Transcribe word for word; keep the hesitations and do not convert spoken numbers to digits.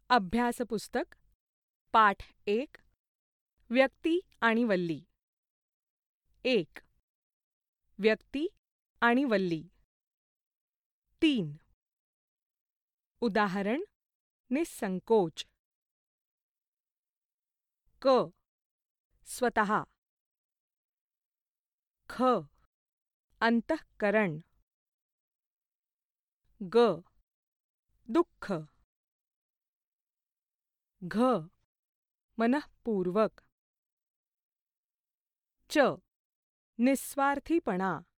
अभ्यासपुस्तक पाठ एक व्यक्ती आणि वल्ली. एक. व्यक्ती आणि वल्ली. तीन. उदाहरण निसंकोच. क. स्वतः. ख. अंतःकरण. ग. दुःख. घ. मनःपूर्वक. च. निस्वार्थीपणा.